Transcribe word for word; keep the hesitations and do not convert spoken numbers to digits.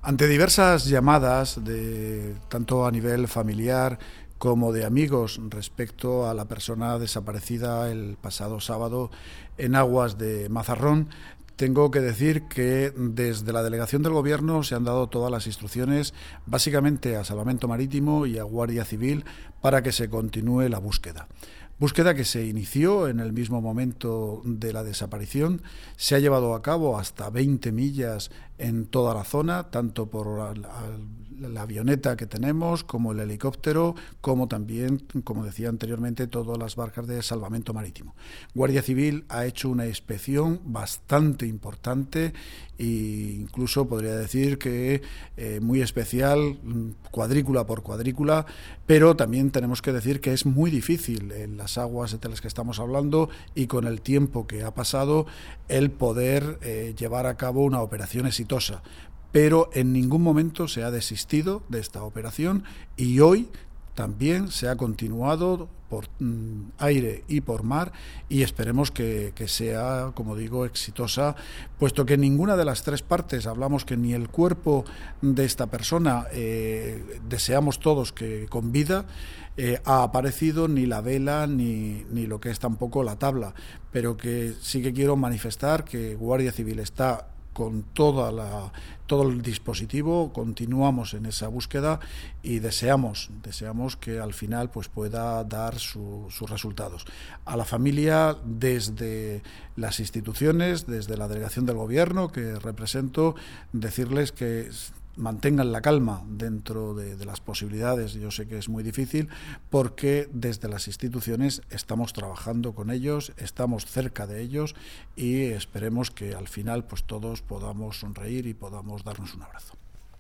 Ante diversas llamadas, de, tanto a nivel familiar como de amigos, respecto a la persona desaparecida el pasado sábado en aguas de Mazarrón, tengo que decir que desde la delegación del Gobierno se han dado todas las instrucciones, básicamente a Salvamento Marítimo y a Guardia Civil, para que se continúe la búsqueda. Búsqueda que se inició en el mismo momento de la desaparición, se ha llevado a cabo hasta veinte millas en toda la zona, tanto por la, la, la avioneta que tenemos, como el helicóptero, como también, como decía anteriormente, todas las barcas de salvamento marítimo. Guardia Civil ha hecho una inspección bastante importante e incluso podría decir que eh, muy especial, cuadrícula por cuadrícula, pero también tenemos que decir que es muy difícil en las aguas de las que estamos hablando y con el tiempo que ha pasado el poder eh, llevar a cabo una operación exitosa, pero en ningún momento se ha desistido de esta operación y hoy también se ha continuado por mm, aire y por mar y esperemos que, que sea, como digo, exitosa, puesto que ninguna de las tres partes, hablamos que ni el cuerpo de esta persona eh, deseamos todos que con vida eh, ha aparecido, ni la vela, ni, ni lo que es tampoco la tabla, pero que sí que quiero manifestar que Guardia Civil está con toda la, todo el dispositivo, continuamos en esa búsqueda y deseamos, deseamos que al final pues pueda dar su, sus resultados. A la familia, desde las instituciones, desde la delegación del Gobierno que represento, decirles que mantengan la calma dentro de, de las posibilidades. Yo sé que es muy difícil porque desde las instituciones estamos trabajando con ellos, estamos cerca de ellos y esperemos que al final pues todos podamos sonreír y podamos darnos un abrazo.